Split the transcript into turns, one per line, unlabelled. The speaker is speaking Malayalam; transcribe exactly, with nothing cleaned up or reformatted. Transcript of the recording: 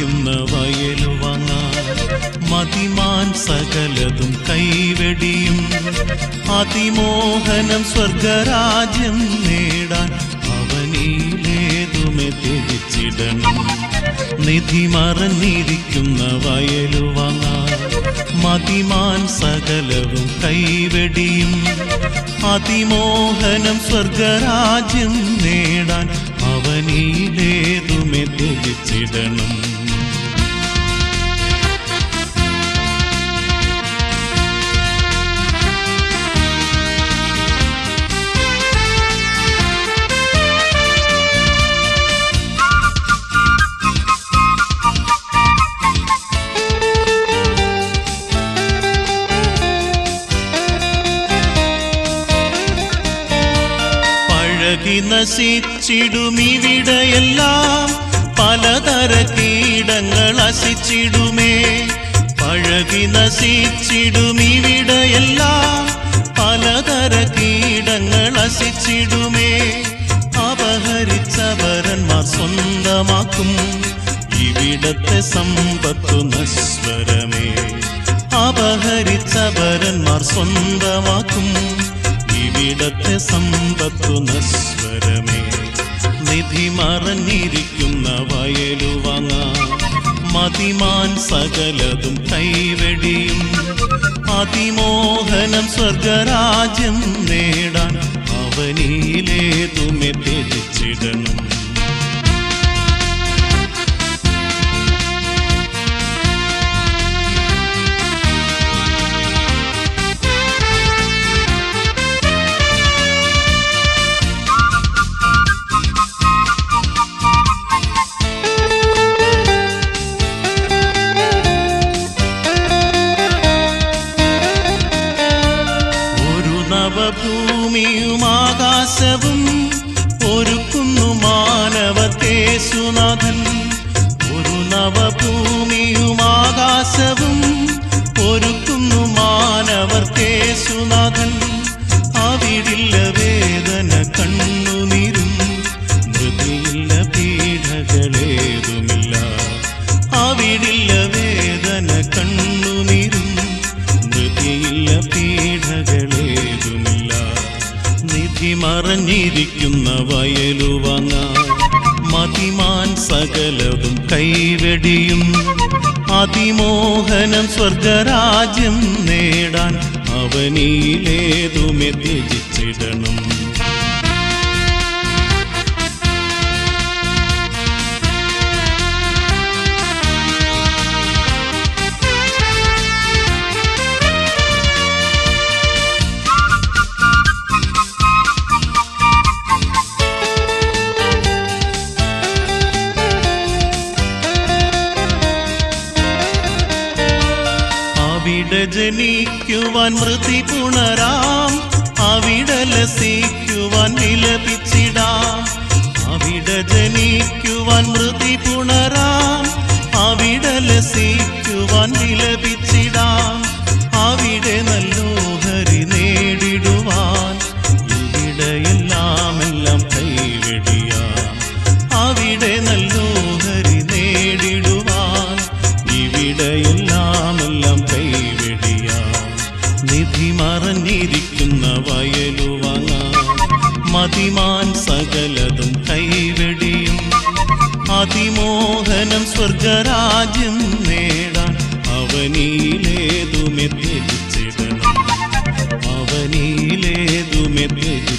മറഞ്ഞിരിക്കുന്ന വയലുവാങ്ങാൻ മതിമാൻ സകലതും കൈവെടിയും അതിമോഹനം സ്വർഗരാജ്യം നേടാൻ അവനിലേതുമെ ത്യജിച്ചിടണം. നിധി മറഞ്ഞിരിക്കുന്ന വയലുവാങ്ങാൻ മതിമാൻ സകലവും കൈവെടിയും അതിമോഹനം സ്വർഗരാജ്യം നേടാൻ അവനിലേതുമെ ത്യജിച്ചിടണം. പഴകി നശിച്ചിടുമിവിടെയെല്ലാം പലതര കീടങ്ങൾ അശിച്ചിടുമേ. പഴകി നശിച്ചിടുമിവിടെയെല്ലാം പലതര കീടങ്ങൾ അശിച്ചിടുമേ. അപഹരിച്ചവരന്മാർ സ്വന്തമാക്കും ഇവിടത്തെ സമ്പത്തു നശ്വരമേ. അപഹരിച്ചവരന്മാർ സ്വന്തമാക്കും ഇവിടത്തെ സമ്പത്തു നശ്വരമേ. നിധി മറഞ്ഞിരിക്കുന്ന വയലുവാങ്ങാൻ മതിമാൻ സകലതും കൈവെടിയും അതിമോഹനം സ്വർഗരാജ്യം നേടാൻ അവനിലേതുമെ ത്യജിച്ചിടണം. ഭൂമിയും ആകാശവും ഒരുക്കുന്നു മാനവത്തേശുനാഥൻ. ഒരു നവഭൂമിയും ആകാശവും ഒരുക്കുന്നു മാനവർക്കേശുനാഥൻ. അവിടില്ല വേദന കണ്ണുനീരും മൃതിയില്ല പീഡകളേതുമില്ല. അവിടില്ല വേദന കണ്ണുനീരും മൃതിയില്ല പീഡകളേതുമില്ല. നിധി മറഞ്ഞിരിക്കുന്ന വയലുവാങ്ങാൻ മതിമാൻ സകലവും കൈവെടിയും അതിമോഹനം സ്വർഗരാജ്യം നേടാൻ അവനിലേതുമെ ത്യജിച്ചിടണം. അവിടെ ജനിക്കുവാൻ മൃതി പുണരാം, അവിടെ ലസിക്കുവാൻ വിലപിച്ചിടാം. അവിടെ ജനിക്കുവാൻ മൃതി പുണരാം, അവിടെ ലസിക്കുവാൻ വിലപിച്ചിടാം. അവിടെ നല്ലോഹരി നേടിടുവാൻ ഇവിടെയെല്ലാം എല്ലാം കൈവെടിയാം. അവിടെ നല്ലോഹരി നേടിടുവാൻ ഇവിടെയെല്ലാം എല്ലാം കൈവെടിയാം. നിധി മറഞ്ഞിരിക്കുന്ന വയലുവാങ്ങാൻ മതിമാൻ സകലതും കൈവെടിയും അതിമോഹനം സ്വർഗരാജ്യം നേടാൻ അവനിലേതുമെ ത്യജിച്ചിടണം. അവനിലേതുമെ ത്യജിച്ചിടണം.